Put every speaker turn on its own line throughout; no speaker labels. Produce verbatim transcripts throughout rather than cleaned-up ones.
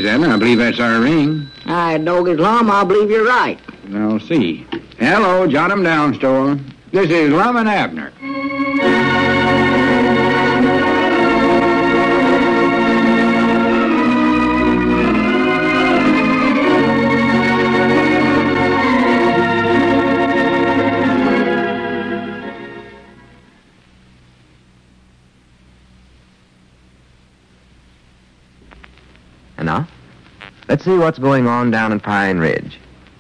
Abner. I believe that's our ring.
I dog his Lum, I believe you're right.
I'll see. Hello, jot 'em down, store. This is Lum and Abner.
And now, let's see what's going on down at Pine Ridge.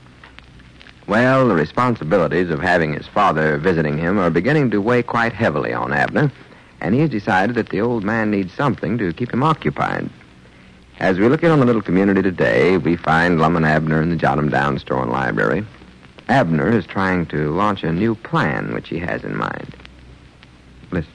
Well, the responsibilities of having his father visiting him are beginning to weigh quite heavily on Abner, and he has decided that the old man needs something to keep him occupied. As we look in on the little community today, we find Lum and Abner in the Jot 'em Down store and library. Abner is trying to launch a new plan which he has in mind. Listen.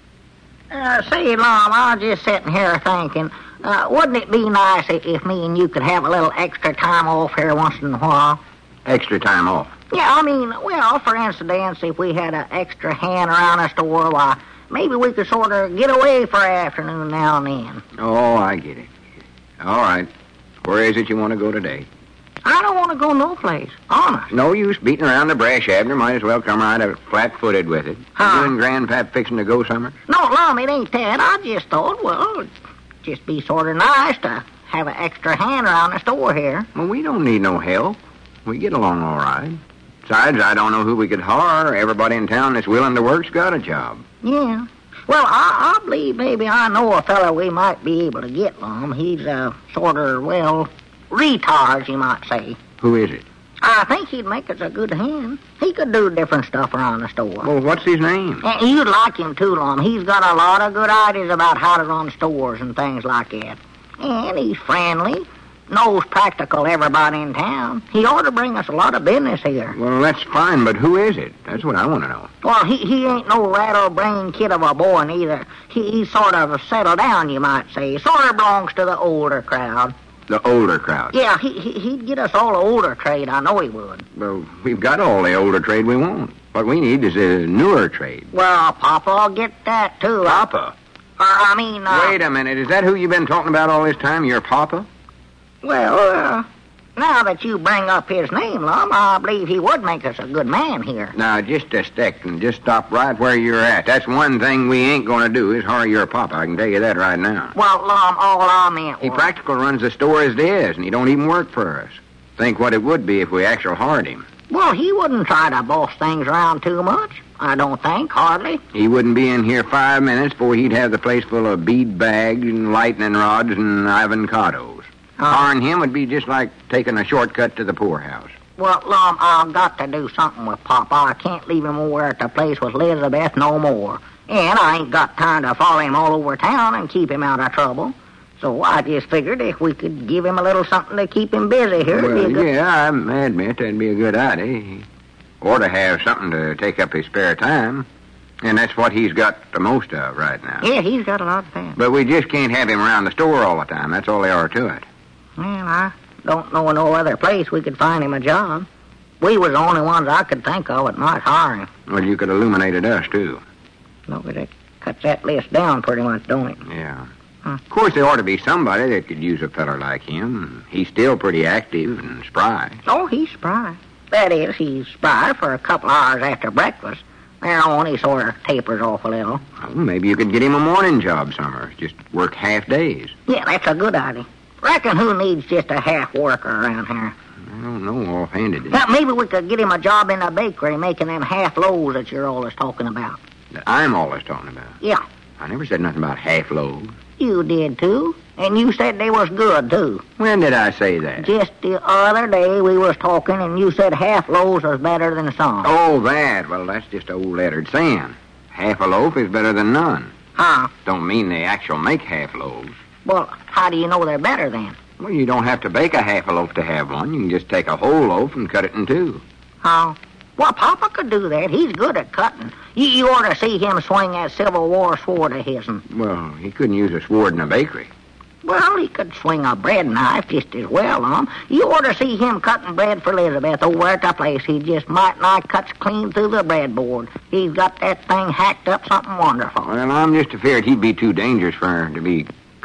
Uh, say, Lum, I was just sitting here thinking, uh, wouldn't it be nice if, if me and you could have a little extra time off here once in a while?
Extra time off.
Yeah, I mean, well, for instance, if we had an extra hand around the store, why, maybe we could sort of get away for an afternoon now and then.
Oh, I get it. All right. Where is it you want to go today?
I don't want to go no place, honest.
No use beating around the brash, Abner. Might as well come right out flat-footed with it.
Huh?
You and Grandpap fixing to go somewhere?
No, Lum, it ain't that. I just thought, well, it'd just be sort of nice to have an extra hand around the store here.
Well, we don't need no help. We get along all right. Besides, I don't know who we could hire. Everybody in town that's willing to work's got a job.
Yeah. Well, I, I believe maybe I know a fellow we might be able to get, Lum. He's a sort of, well, retard, you might say.
Who is it?
I think he'd make us a good hand. He could do different stuff around the store.
Well, what's his name?
And you'd like him too, Lum. He's got a lot of good ideas about how to run stores and things like that. And he's friendly. Knows practical everybody in town. He ought to bring us a lot of business here.
Well, that's fine, but who is it? That's what I want to know.
Well, he he ain't no rattle-brain kid of a boy neither. He, he's sort of settled down, you might say. Sort of belongs to the older crowd.
The older crowd?
Yeah, he, he, he'd get us all the older trade. I know he would.
Well, we've got all the older trade we want. What we need is a newer trade.
Well, Papa'll get that, too.
Papa?
Uh, I mean... Uh,
Wait a minute. Is that who you've been talking about all this time? Your Papa?
Well, uh, now that you bring up his name, Lum, I believe he would make us a good man here.
Now, just a stick and just stop right where you're at. That's one thing we ain't going to do is hire your Papa. I can tell you that right now.
Well, Lum, all I meant
He
was...
practical runs the store as it is, and he don't even work for us. Think what it would be if we actually hired him.
Well, he wouldn't try to boss things around too much. I don't think, hardly.
He wouldn't be in here five minutes before he'd have the place full of bead bags and lightning rods and avocados. Uh, Hiring him would be just like taking a shortcut to the poorhouse.
Well, Lum, I've got to do something with Papa. I can't leave him over at the place with Elizabeth no more. And I ain't got time to follow him all over town and keep him out of trouble. So I just figured if we could give him a little something to keep him busy here...
Well,
it'd be a good...
yeah, I admit that'd be a good idea. He ought to have something to take up his spare time. And that's what he's got the most of right now.
Yeah, he's got a lot of that.
But we just can't have him around the store all the time. That's all there are to it.
Well, I don't know no other place we could find him a job. We was the only ones I could think of that might hire him.
Well, you could have illuminated us, too.
No, but it cuts that list down pretty much, don't it?
Yeah.
Huh.
Of course, there ought to be somebody that could use a feller like him. He's still pretty active and spry.
Oh, he's spry. That is, he's spry for a couple hours after breakfast. Thereon, he sort of tapers off a little.
Well, maybe you could get him a morning job somewhere. Just work half days.
Yeah, that's a good idea. Reckon who needs just a half worker around here?
I don't know offhanded.
Now, maybe we could get him a job in the bakery making them half loaves that you're always talking about.
That I'm always talking about.
Yeah.
I never said nothing about half loaves.
You did, too. And you said they was good, too.
When did I say that?
Just the other day we was talking and you said half loaves was better than some.
Oh, that. Well, that's just old lettered saying. Half a loaf is better than none.
Huh?
Don't mean they actually make half loaves.
Well, how do you know they're better then?
Well, you don't have to bake a half a loaf to have one. You can just take a whole loaf and cut it in two.
How? Well, Papa could do that. He's good at cutting. You, you ought to see him swing that Civil War sword of his'n.
Well, he couldn't use a sword in a bakery.
Well, he could swing a bread knife just as well, um. You ought to see him cutting bread for Elizabeth over at the place. He just might not cuts clean through the breadboard. He's got that thing hacked up something wonderful.
Well, I'm just afraid he'd be too dangerous for her to be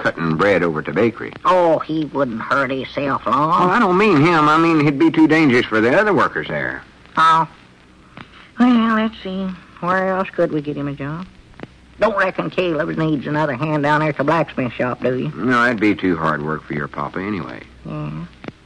cutting bread over at the bakery.
Oh, he wouldn't hurt himself
Well,
long.
I don't mean him. I mean he'd be too dangerous for the other workers there.
Oh. Well, let's see. Where else could we get him a job? Don't reckon Caleb needs another hand down there at the blacksmith shop, do you?
No, that'd be too hard work for your papa anyway.
Yeah.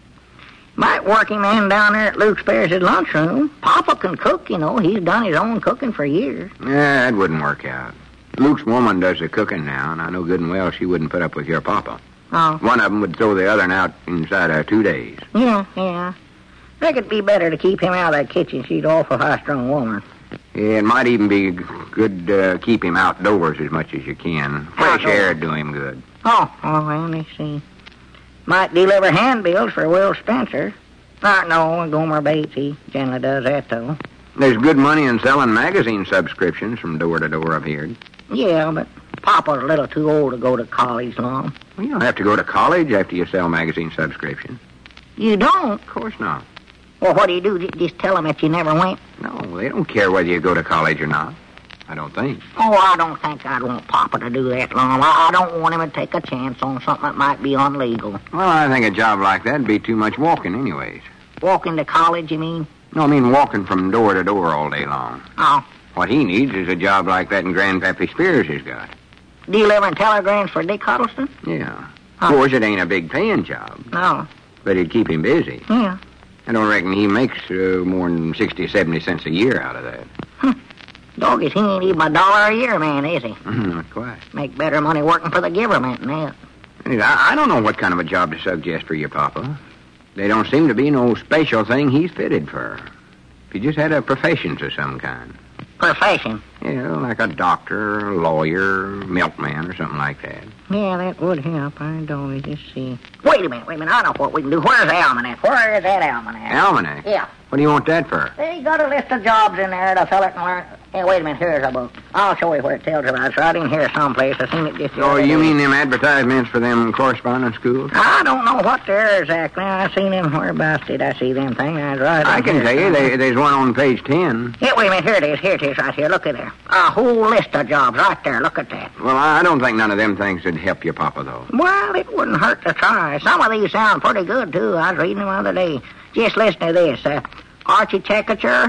Might work him in down there at Luke Spears' lunchroom. Papa can cook, you know. He's done his own cooking for years.
Yeah, that wouldn't work out. Luke's woman does the cooking now, and I know good and well she wouldn't put up with your papa.
Oh.
One of them would throw the other out inside of two days.
Yeah, yeah. I think it'd be better to keep him out of that kitchen. She's an awful high-strung woman.
Yeah, it might even be good to uh, keep him outdoors as much as you can. Fresh
Outdoors.
air would do him good.
Oh, oh, well, let's see. Might deliver handbills for Will Spencer. Uh, no, Gomer Bates, he generally does that, though.
There's good money in selling magazine subscriptions from door to door, I've heard.
Yeah, but Papa's a little too old to go to college long.
Well, you don't have to go to college after you sell magazine subscriptions.
You don't?
Of course not.
Well, what do you do? J- Just tell them that you never went?
No, they don't care whether you go to college or not. I don't think.
Oh, I don't think I'd want Papa to do that long. I I don't want him to take a chance on something that might be illegal.
Well, I think a job like that'd be too much walking anyways.
Walking to college, you mean?
No, I mean walking from door to door all day long.
Oh.
What he needs is a job like that in Grandpappy Spears has got.
Delivering telegrams for Dick Huddleston?
Yeah.
Huh.
Of course, it ain't a big paying job,
No.
but it'd keep him busy.
Yeah.
I don't reckon he makes uh, more than sixty, seventy cents a year out of that.
Doggies, he ain't even a dollar a year man, is he?
Not quite.
Make better money working for the government than that.
I, I don't know what kind of a job to suggest for your papa. There don't seem to be no special thing he's fitted for. If he just had a profession of some kind.
Profession?
Yeah, like a doctor, a lawyer, milkman, or something like that.
Yeah, that would help. I don't just see. Wait a minute, wait a minute. I know what we can do. Where's the almanac? Where is that almanac?
Almanac?
Yeah.
What do you want that for?
They got a list of jobs in there the fella can learn. Hey, wait a minute. Here's a book. I'll show you where it tells about it. It's right in here someplace. I seen it just the
Oh,
other
you
day.
mean them advertisements for them correspondence schools?
I don't know what they're exactly. I seen them. Whereabouts did I see them things? I was right
I
in
can
here.
tell you, they, there's one on page ten.
Yeah, wait a minute. Here it is. Here it is right here. Look at there. A whole list of jobs right there. Look at that.
Well, I don't think none of them things would help your papa, though.
Well, it wouldn't hurt to try. Some of these sound pretty good, too. I was reading them the other day. Just listen to this. Uh, architecture,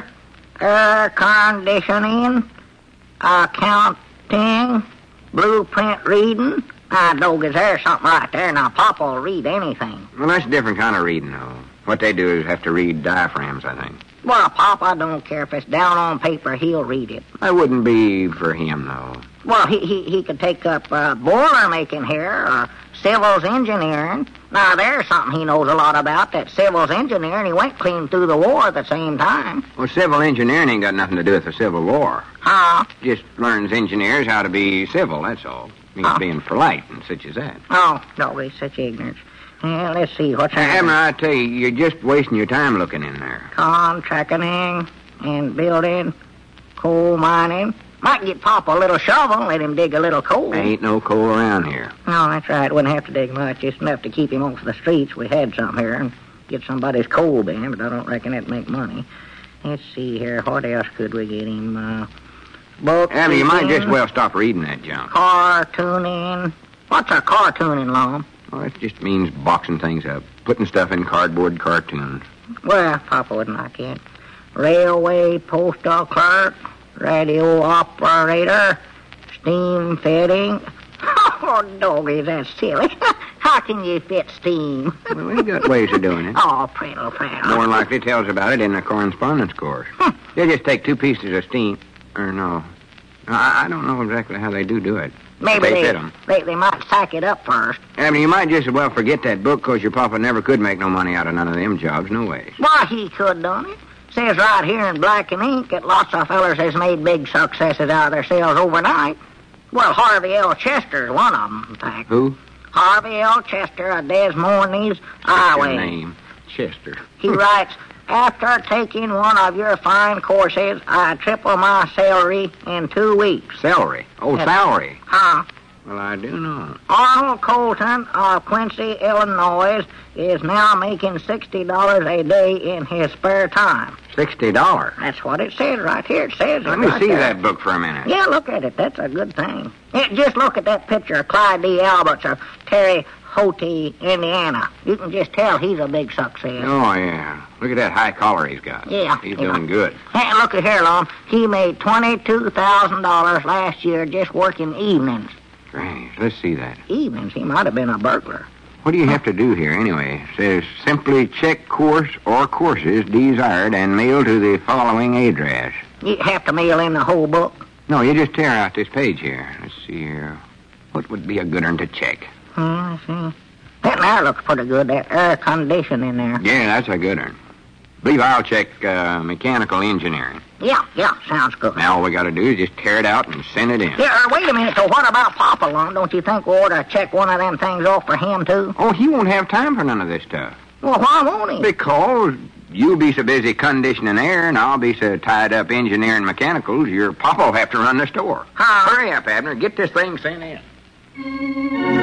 air conditioning, accounting, blueprint reading. Ah, dog, is there something right there? Now, Papa will read anything.
Well, that's a different kind of reading, though. What they do is have to read diaphragms, I think.
Well, Papa don't care if it's down on paper. He'll read it.
That wouldn't be for him, though.
Well, he he, he could take up uh, boiler making here, or civils engineering. Now, there's something he knows a lot about, that civils engineering. He went clean through the war at the same time.
Well, civil engineering ain't got nothing to do with the Civil War.
Huh?
Just learns engineers how to be civil, that's all. Means
Oh.
being polite and such as that.
Oh, no, he's such ignorance. Yeah, let's see, what's
Now,
that?
Abner, I tell you, you're just wasting your time looking in there.
Contracting and building, coal mining. Might get Papa a little shovel and let him dig a little coal.
There ain't no coal around here.
No, that's right. Wouldn't have to dig much. Just enough to keep him off the streets. We had some here and get somebody's coal bin, but I don't reckon that'd make money. Let's see here. What else could we get him? Uh, book.
Abner, you might just well stop reading that junk.
Cartooning. What's a cartooning, Lom?
Well, it just means boxing things up, putting stuff in cardboard cartoons.
Well, Papa wouldn't like it. Railway postal clerk, radio operator, steam fitting. Oh, doggy, that's silly. How can you fit steam?
Well, we got ways of doing it.
Oh, prattle, prattle.
More than likely tells about it in the correspondence course. They just take two pieces of steam, or no. I, I don't know exactly how they do do it.
Maybe
they
they,
fit 'em.
they, they might sack it up first.
I mean, you might just as well forget that book, because your papa never could make no money out of none of them jobs, no ways.
Why, he could done it. Says right here in black and ink that lots of fellers has made big successes out of their sales overnight. Well, Harvey L. Chester's one of them, in fact.
Who?
Harvey L. Chester of Des Moines,
What's your
Iowa.
name? Chester.
He writes, after taking one of your fine courses, I triple my salary in two weeks.
Celery. Oh,
Yes.
salary.
Huh?
Well, I do know.
Arnold Colton of Quincy, Illinois, is now making sixty dollars a day in his spare time.
Sixty dollars?
That's what it says right here. It says it
Let me
right
see
there.
that book for a minute.
Yeah, look at it. That's a good thing. Yeah, just look at that picture of Clyde D. Alberts of Terre Haute, Indiana. You can just tell he's a big success.
Oh, yeah. Look at that high collar he's got.
Yeah.
He's
yeah.
doing good.
Hey, look at here, Lon. He made twenty-two thousand dollars last year just working evenings.
Strange. Let's see that.
Evenings? He might have been a burglar.
What do you have to do here, anyway? It says, simply check course or courses desired and mail to the following address.
You have to mail in the whole book.
No, you just tear out this page here. Let's see here. What would be a good one to check?
Hmm, I see. That there looks pretty good, that air conditioning there.
Yeah, that's a good one. Believe I'll check uh, mechanical engineering.
Yeah, yeah, sounds good.
Now all we got to do is just tear it out and send it in.
Yeah, uh, wait a minute, so what about Papa, Lon? Don't you think we ought to check one of them things off for him, too?
Oh, he won't have time for none of this stuff.
Well, why won't he?
Because you'll be so busy conditioning air and I'll be so tied up engineering mechanicals, your papa will have to run the store.
Huh?
Hurry up, Abner. Get this thing sent in.